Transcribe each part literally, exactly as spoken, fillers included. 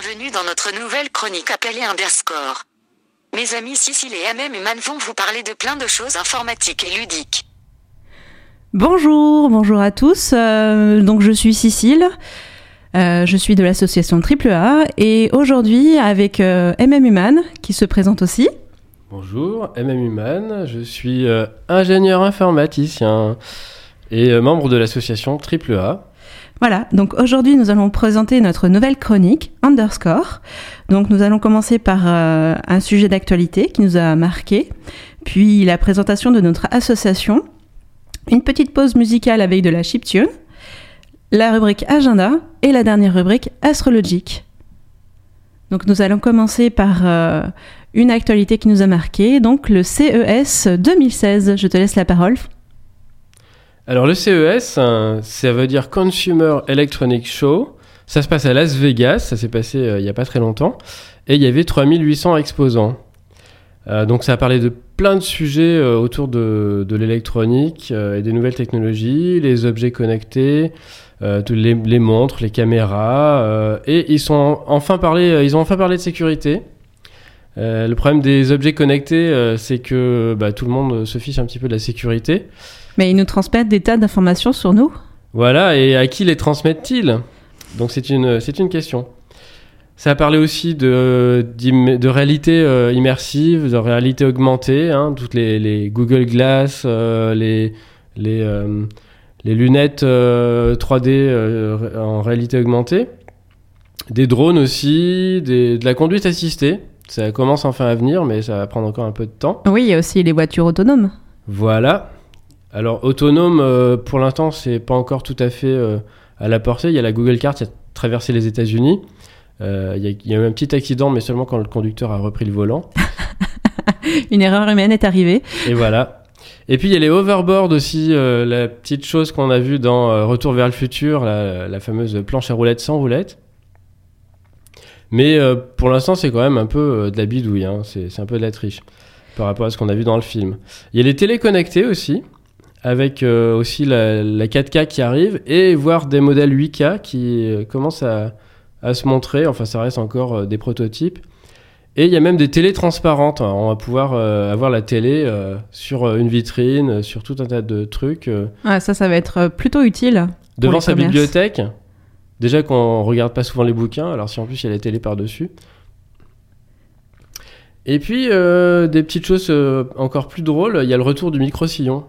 bienvenue dans notre nouvelle chronique appelée Underscore. Mes amis Cécile et Amem Human vont vous parler de plein de choses informatiques et ludiques. Bonjour, bonjour à tous. Euh, donc je suis Cécile, euh, je suis de l'association Triple A et aujourd'hui avec euh, M M Human qui se présente aussi. Bonjour, M M Human, je suis euh, ingénieur informaticien et euh, membre de l'association Triple A. Voilà, donc aujourd'hui nous allons présenter notre nouvelle chronique Underscore. Donc nous allons commencer par euh, un sujet d'actualité qui nous a marqué, puis la présentation de notre association, une petite pause musicale avec de la chiptune, la rubrique Agenda et la dernière rubrique Astrologique. Donc nous allons commencer par euh, une actualité qui nous a marqué, donc le C E S deux mille seize. Je te laisse la parole. Alors le C E S, hein, ça veut dire Consumer Electronics Show. Ça se passe à Las Vegas, ça s'est passé euh, il n'y a pas très longtemps. Et il y avait trois mille huit cents exposants. Euh, donc ça a parlé de plein de sujets euh, autour de, de l'électronique euh, et des nouvelles technologies, les objets connectés, euh, les, les montres, les caméras. Euh, et ils, sont enfin parlé, ils ont enfin parlé de sécurité. Euh, le problème des objets connectés, euh, c'est que bah, tout le monde se fiche un petit peu de la sécurité. Mais ils nous transmettent des tas d'informations sur nous. Voilà, et à qui les transmettent-ils ? Donc c'est une, c'est une question. Ça a parlé aussi de, de réalité euh, immersive, de réalité augmentée, hein, toutes les, les Google Glass, euh, les, les, euh, les lunettes euh, trois D euh, en réalité augmentée, des drones aussi, des, de la conduite assistée. Ça commence enfin à venir, mais ça va prendre encore un peu de temps. Oui, il y a aussi les voitures autonomes. Voilà. Alors, autonome, euh, pour l'instant, c'est pas encore tout à fait euh, à la portée. Il y a la Google Car qui a traversé les États-Unis. Euh, il, y a, il y a eu un petit accident, mais seulement quand le conducteur a repris le volant. Une erreur humaine est arrivée. Et voilà. Et puis, il y a les hoverboards aussi, euh, la petite chose qu'on a vue dans euh, Retour vers le futur, la, la fameuse planche à roulettes sans roulettes. Mais euh, pour l'instant, c'est quand même un peu euh, de la bidouille. Hein. C'est, c'est un peu de la triche par rapport à ce qu'on a vu dans le film. Il y a les téléconnectés aussi, avec euh, aussi la, la quatre K qui arrive, et voire des modèles huit K qui euh, commencent à, à se montrer. Enfin, ça reste encore euh, des prototypes. Et il y a même des télés transparentes. Alors, on va pouvoir euh, avoir la télé euh, sur euh, une vitrine, sur tout un tas de trucs. Euh, ah, ça, ça va être plutôt utile. Devant sa bibliothèque. Déjà qu'on regarde pas souvent les bouquins, alors si en plus il y a la télé par-dessus. Et puis, euh, des petites choses euh, encore plus drôles, il y a le retour du micro-sillon.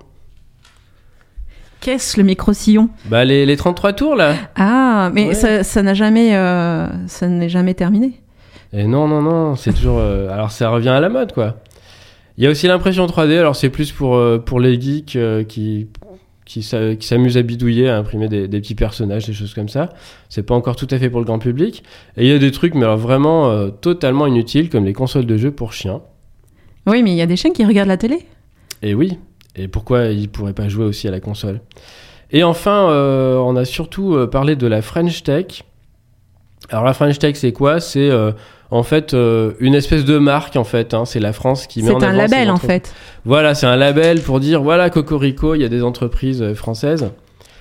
Qu'est-ce le micro-sillon ? Bah les, les trente-trois tours là. Ah, mais ouais. ça, ça n'a jamais, euh, ça n'est jamais terminé. Et non, non, non, c'est toujours... Euh, alors ça revient à la mode quoi. Il y a aussi l'impression trois D, alors c'est plus pour, euh, pour les geeks euh, qui... Qui, s'a, qui s'amusent à bidouiller, à imprimer des, des petits personnages, des choses comme ça. C'est pas encore tout à fait pour le grand public. Et il y a des trucs, mais alors vraiment euh, totalement inutiles, comme les consoles de jeux pour chiens. Oui, mais il y a des chiens qui regardent la télé. Et oui. Et pourquoi ils pourraient pas jouer aussi à la console ? Et enfin, euh, on a surtout euh, parlé de la French Tech. Alors la French Tech, c'est quoi ? C'est euh, en fait euh, une espèce de marque, en fait. Hein. C'est la France qui met c'est en avant... C'est un label, en entre... fait. Voilà, c'est un label pour dire, voilà, Cocorico, il y a des entreprises françaises.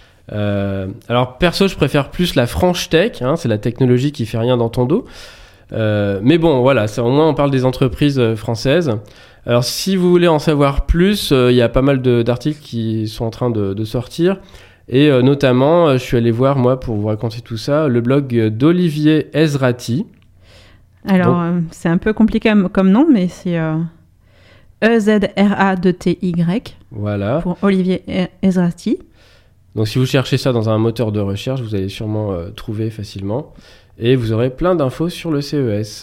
Euh, alors, perso, je préfère plus la French Tech. Hein, c'est la technologie qui fait rien dans ton dos. Euh, mais bon, voilà, ça, au moins, on parle des entreprises françaises. Alors, si vous voulez en savoir plus, il euh, y a pas mal de, d'articles qui sont en train de, de sortir. Et euh, notamment, je suis allé voir, moi, pour vous raconter tout ça, le blog d'Olivier Ezrati. Alors, Donc, euh, c'est un peu compliqué comme, comme nom, mais c'est euh, E Z R A D T Y. Voilà. Pour Olivier Ezrati. Donc, si vous cherchez ça dans un moteur de recherche, vous allez sûrement euh, trouver facilement. Et vous aurez plein d'infos sur le C E S.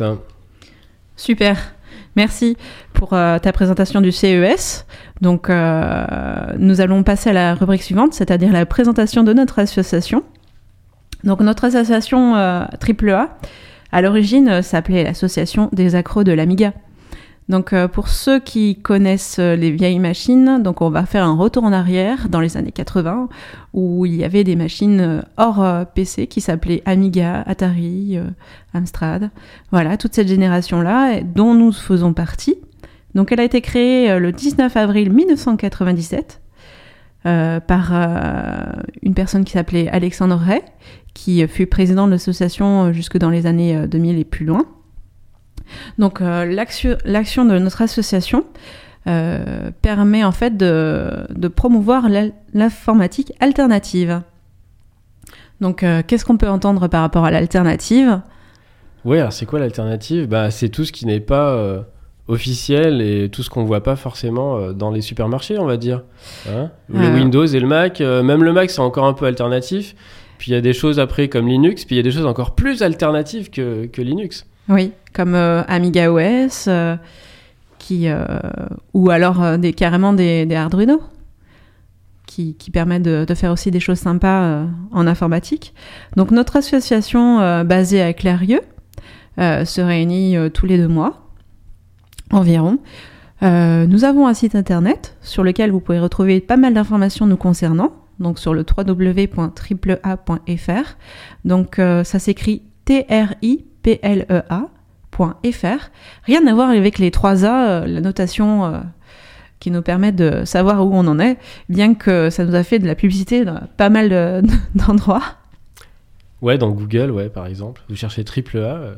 Super. Merci pour euh, ta présentation du C E S. Donc, euh, nous allons passer à la rubrique suivante, c'est-à-dire la présentation de notre association. Donc, notre association euh, Triple A, à l'origine, euh, s'appelait l'Association des accros de l'Amiga. Donc, euh, pour ceux qui connaissent euh, les vieilles machines, donc on va faire un retour en arrière dans les années quatre-vingts, où il y avait des machines euh, hors euh, P C qui s'appelaient Amiga, Atari, euh, Amstrad. Voilà, toute cette génération-là, dont nous faisons partie. Donc, elle a été créée euh, le dix-neuf avril dix-neuf cent quatre-vingt-dix-sept euh, par euh, une personne qui s'appelait Alexandre Ray, qui fut président de l'association jusque dans les années deux mille et plus loin. Donc euh, l'action, l'action de notre association euh, permet en fait de, de promouvoir l'informatique alternative. Donc euh, qu'est-ce qu'on peut entendre par rapport à l'alternative ? Oui, alors c'est quoi l'alternative ? Bah, c'est tout ce qui n'est pas euh, officiel et tout ce qu'on ne voit pas forcément euh, dans les supermarchés, on va dire. Hein ? Le euh... Windows et le Mac, euh, même le Mac c'est encore un peu alternatif. Puis il y a des choses après comme Linux, puis il y a des choses encore plus alternatives que, que Linux. Oui, comme euh, Amiga O S, euh, qui, euh, ou alors euh, des, carrément des, des Arduino, qui, qui permettent de, de faire aussi des choses sympas euh, en informatique. Donc notre association euh, basée à Clérieux euh, se réunit euh, tous les deux mois, environ. Euh, nous avons un site internet sur lequel vous pouvez retrouver pas mal d'informations nous concernant, donc sur le w w w point triple a point f r. Donc euh, ça s'écrit T R I P L E A point F R. Rien à voir avec les trois A, euh, la notation euh, qui nous permet de savoir où on en est, bien que ça nous a fait de la publicité dans pas mal de, d'endroits. Ouais, dans Google, ouais, par exemple. Vous cherchez triple A. Euh...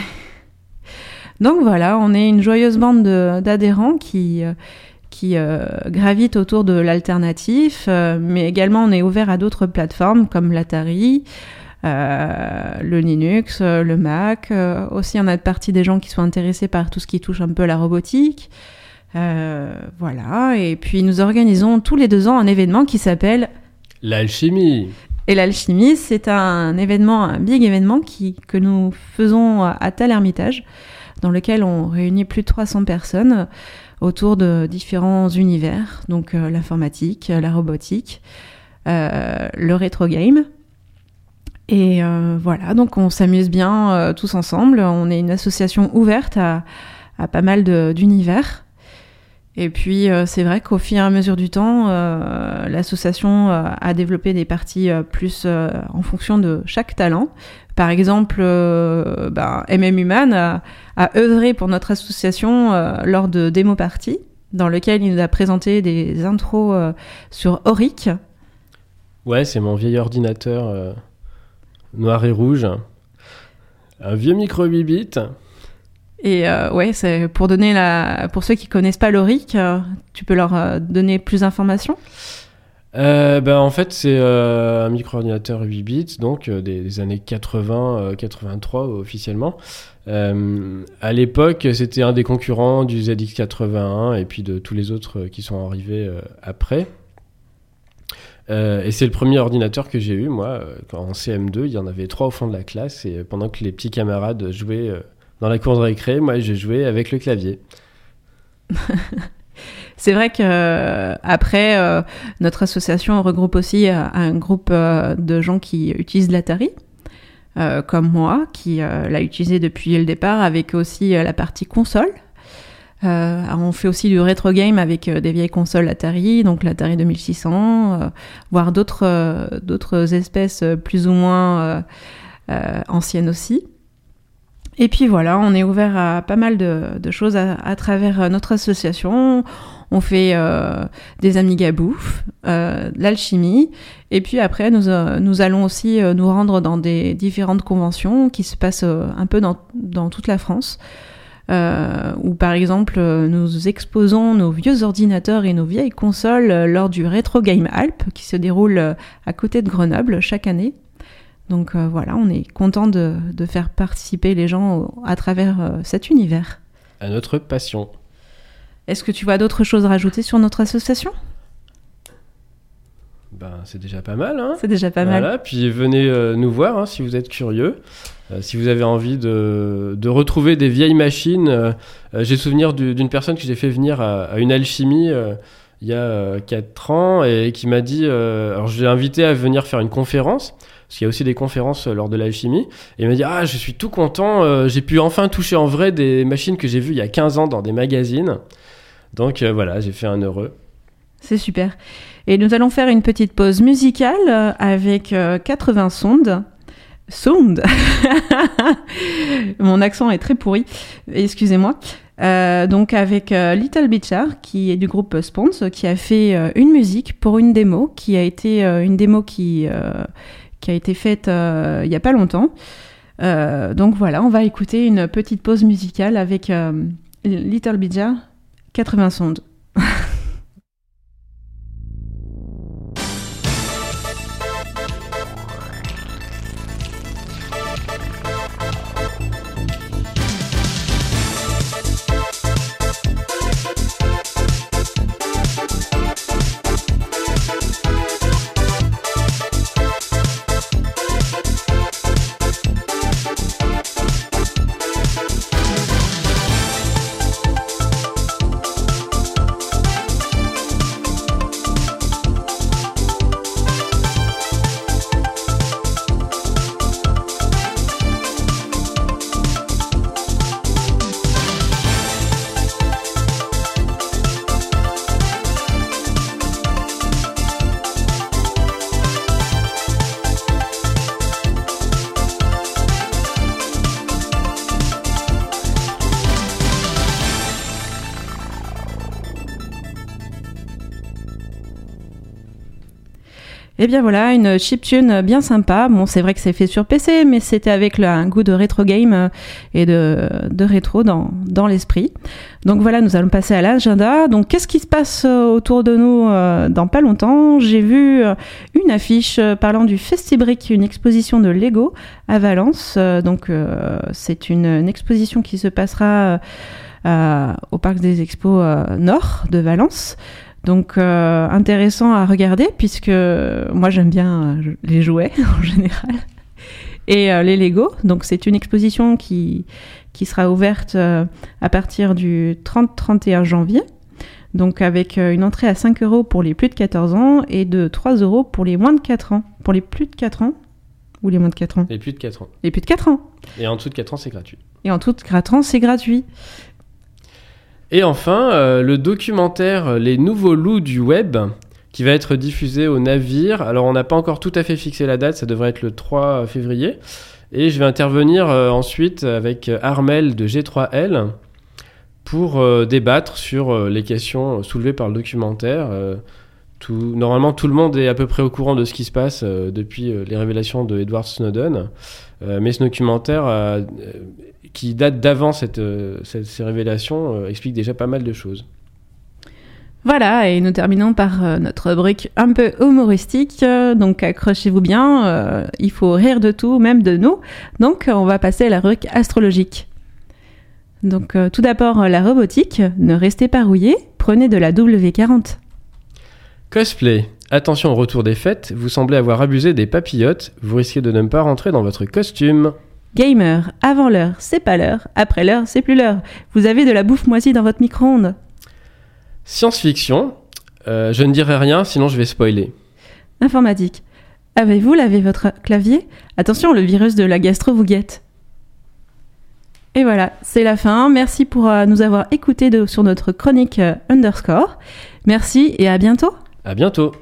Donc voilà, on est une joyeuse bande de, d'adhérents qui, euh, qui euh, gravitent autour de l'alternatif, euh, mais également on est ouvert à d'autres plateformes comme l'Atari, Euh, le Linux, euh, le Mac. Euh, aussi, on a une partie des gens qui sont intéressés par tout ce qui touche un peu à la robotique. Euh, voilà. Et puis, nous organisons tous les deux ans un événement qui s'appelle l'Alchimie. Et l'Alchimie, c'est un événement, un big événement qui, que nous faisons à Tel-Hermitage, dans lequel on réunit plus de trois cents personnes autour de différents univers. Donc, euh, l'informatique, la robotique, euh, le rétro game. Et euh, voilà, donc on s'amuse bien euh, tous ensemble. On est une association ouverte à, à pas mal de, d'univers. Et puis euh, c'est vrai qu'au fur et à mesure du temps, euh, l'association euh, a développé des parties euh, plus euh, en fonction de chaque talent. Par exemple, euh, ben, M M Human a, a œuvré pour notre association euh, lors de démo parties, dans lequel il nous a présenté des intros euh, sur Auric. Ouais, c'est mon vieil ordinateur... Euh... noir et rouge, un vieux micro huit bits. Et euh, ouais, c'est pour donner la, pour ceux qui connaissent pas l'Auric, euh, tu peux leur euh, donner plus d'informations. Euh, ben en fait, c'est euh, un micro-ordinateur huit bits, donc euh, des, des années quatre-vingts quatre-vingt-trois officiellement. Euh, à l'époque, c'était un des concurrents du Z X quatre-vingt-un et puis de tous les autres qui sont arrivés euh, après. Euh, et c'est le premier ordinateur que j'ai eu, moi, euh, en C M deux, il y en avait trois au fond de la classe, et pendant que les petits camarades jouaient euh, dans la cour de récré, moi, j'ai joué avec le clavier. C'est vrai que euh, après, euh, notre association regroupe aussi euh, un groupe euh, de gens qui utilisent l'Atari, euh, comme moi, qui euh, l'a utilisé depuis le départ, avec aussi euh, la partie console. Euh, on fait aussi du rétro game avec euh, des vieilles consoles Atari, donc l'Atari deux mille six cents, euh, voire d'autres, euh, d'autres espèces plus ou moins euh, euh, anciennes aussi. Et puis voilà, on est ouvert à pas mal de, de choses à, à travers notre association. On fait euh, des Amiga bouffe, euh, l'alchimie, et puis après nous, euh, nous allons aussi euh, nous rendre dans des différentes conventions qui se passent euh, un peu dans, dans toute la France. Euh, où par exemple euh, nous exposons nos vieux ordinateurs et nos vieilles consoles euh, lors du Retro Game Alp qui se déroule euh, à côté de Grenoble chaque année. Donc euh, voilà, on est content de, de faire participer les gens au, à travers euh, cet univers. À notre passion. Est-ce que tu vois d'autres choses à rajouter sur notre association ? Ben, c'est déjà pas mal. Hein, c'est déjà pas voilà, mal. Puis venez euh, nous voir hein, si vous êtes curieux. Euh, si vous avez envie de, de retrouver des vieilles machines, euh, euh, j'ai souvenir du, d'une personne que j'ai fait venir à, à une alchimie euh, il y a euh, quatre ans et qui m'a dit, euh, alors je l'ai invité à venir faire une conférence, parce qu'il y a aussi des conférences euh, lors de l'alchimie, et il m'a dit, ah je suis tout content, euh, j'ai pu enfin toucher en vrai des machines que j'ai vues il y a quinze ans dans des magazines. Donc euh, voilà, j'ai fait un heureux. C'est super. Et nous allons faire une petite pause musicale avec euh, quatre-vingts sondes. Sound. Mon accent est très pourri, excusez-moi. Euh, donc avec euh, Little Bitchard, qui est du groupe Spons, qui a fait euh, une musique pour une démo, qui a été euh, une démo qui, euh, qui a été faite euh, il n'y a pas longtemps. Euh, donc voilà, on va écouter une petite pause musicale avec euh, Little Big Jar, quatre-vingts Sound. Et bien voilà, une chiptune bien sympa. Bon, c'est vrai que c'est fait sur P C, mais c'était avec le, un goût de rétro game et de, de rétro dans, dans l'esprit. Donc voilà, nous allons passer à l'agenda. Donc qu'est-ce qui se passe autour de nous euh, dans pas longtemps ? J'ai vu euh, une affiche euh, parlant du Festibrick, une exposition de Lego à Valence. Euh, donc euh, c'est une, une exposition qui se passera euh, au Parc des Expos euh, Nord de Valence. Donc euh, intéressant à regarder puisque moi j'aime bien euh, les jouets en général et euh, les Lego. Donc c'est une exposition qui, qui sera ouverte euh, à partir du trente trente et un janvier. Donc avec euh, une entrée à cinq euros pour les plus de quatorze ans et de trois euros pour les moins de quatre ans. Pour les plus de quatre ans ou les moins de quatre ans ? Les plus de quatre ans. Les plus de quatre ans. Et en dessous de quatre ans, c'est gratuit. Et en dessous de quatre ans, c'est gratuit. Et enfin, euh, le documentaire Les Nouveaux Loups du Web, qui va être diffusé au Navire. Alors, on n'a pas encore tout à fait fixé la date, ça devrait être le trois février. Et je vais intervenir euh, ensuite avec Armel de G trois L pour euh, débattre sur euh, les questions soulevées par le documentaire. Euh, tout, normalement, tout le monde est à peu près au courant de ce qui se passe euh, depuis euh, les révélations de Edward Snowden. Euh, mais ce documentaire... Euh, qui date d'avant cette, euh, cette, ces révélations, euh, explique déjà pas mal de choses. Voilà, et nous terminons par euh, notre rubrique un peu humoristique. Euh, donc accrochez-vous bien, euh, il faut rire de tout, même de nous. Donc on va passer à la rubrique astrologique. Donc euh, tout d'abord, euh, la robotique. Ne restez pas rouillés, prenez de la W quarante. Cosplay. Attention au retour des fêtes, vous semblez avoir abusé des papillotes, vous risquez de ne pas rentrer dans votre costume. Gamer, avant l'heure, c'est pas l'heure, après l'heure, c'est plus l'heure. Vous avez de la bouffe moisie dans votre micro-ondes. Science-fiction, euh, je ne dirai rien, sinon je vais spoiler. Informatique, avez-vous lavé votre clavier ? Attention, le virus de la gastro vous guette. Et voilà, c'est la fin. Merci pour euh, nous avoir écoutés de, sur notre chronique euh, Underscore. Merci et à bientôt. À bientôt.